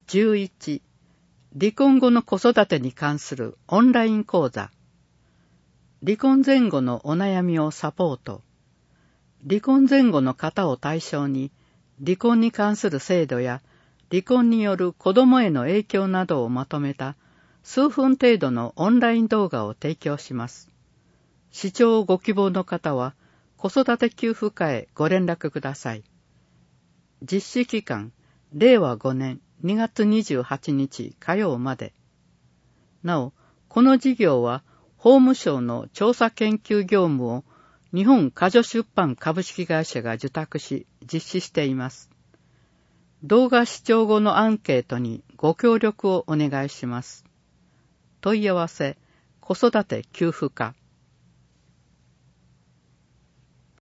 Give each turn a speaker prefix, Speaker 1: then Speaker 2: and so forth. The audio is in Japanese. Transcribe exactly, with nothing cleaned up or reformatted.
Speaker 1: じゅういち、離婚後の子育てに関するオンライン講座。離婚前後のお悩みをサポート。離婚前後の方を対象に、離婚に関する制度や、離婚による子供への影響などをまとめた数分程度のオンライン動画を提供します。視聴をご希望の方は、子育て給付課へご連絡ください。実施期間、れいわごねんにがつにじゅうはちにち火曜まで。なお、この事業は、法務省の調査研究業務を日本華女出版株式会社が受託し実施しています。動画視聴後のアンケートにご協力をお願いします。問い合わせ、子育て給付課。